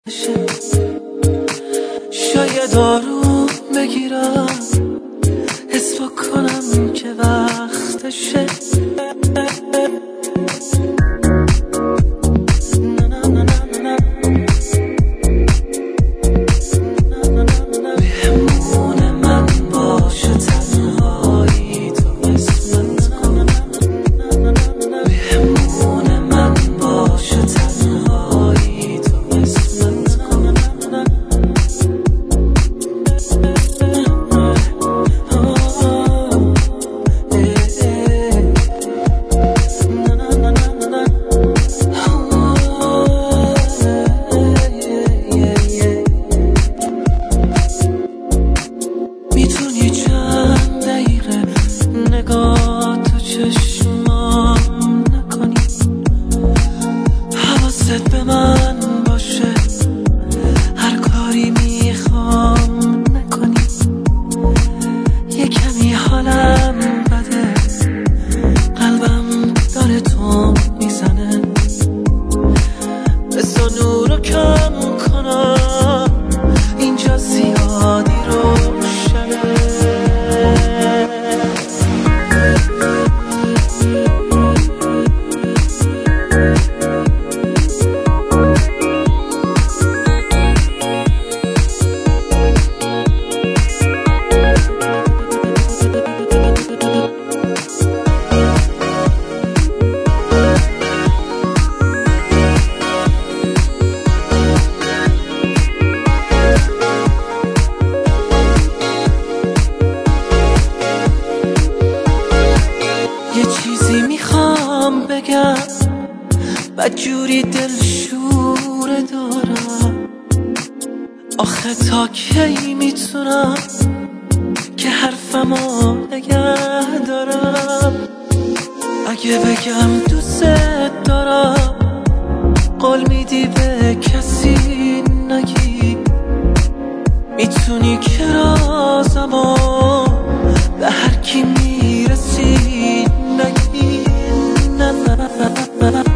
شاید آروم بگیرم، حس بکنم که وقتشه. بهمون من باشه تنهایی تو قسمت کن. بهمون من باشه تنهایی تو قسمت کن. میتونی چند دقیقه نگاه تو چشمام نکنی، حواست به من باشه، هر کاری میخوام نکنی. یه کمی حالم بده، قلبم داره تو میزنه، بسا نورو کم کنم، اینجا زیادی روشنه. یه چیزی میخوام بگم، بدجوری دلشوره دارم، آخه تا کی میتونم که حرفمو نگه دارم؟ اگه بگم دوست دارم، قول میدی به کسی نگی، میتونی که رازمو به هر کی میرسی نگی. نه نه نه نه نه.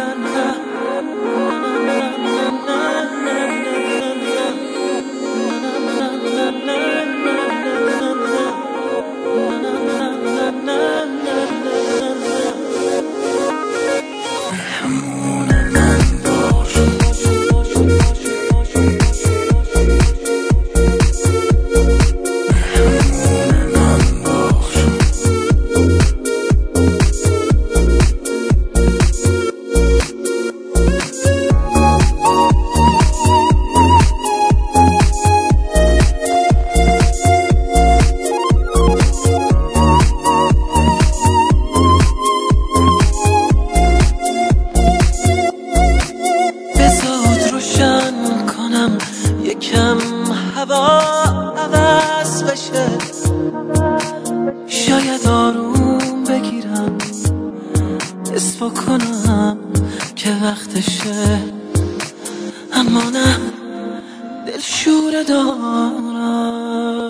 یکم هوا عوض بشه، شاید آروم بگیرم، حس بکنم که وقتشه، اما نه دلشوره دارم.